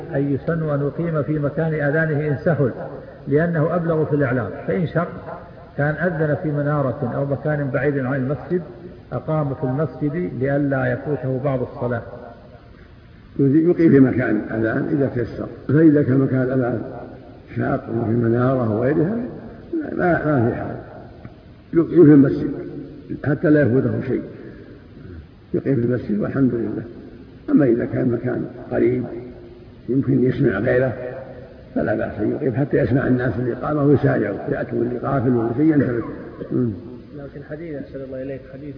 أي يسن أن يقيم في مكان أذانه إن سهل لأنه أبلغ في الإعلام، فإن شق كان أذن في منارة أو مكان بعيد عن المسجد أقام في المسجد لئلا يفوته بعض الصلاة. يقيم في مكان أذان إذا تيسر، فإذا كان مكان الأذان شاق وفي منارة وغيرها ما في حال، يقيم في المسجد حتى لا يفوته شيء، يقيم في المسجد والحمد لله. أما إذا كان مكان قريب يمكن يسمع غيره فلا بأس أن يقيم حتى يسمع الناس الإقامة ويسارعوا يأتوا لقافل وشيء ينتبه. لكن حديث أحسن الله إليك حديث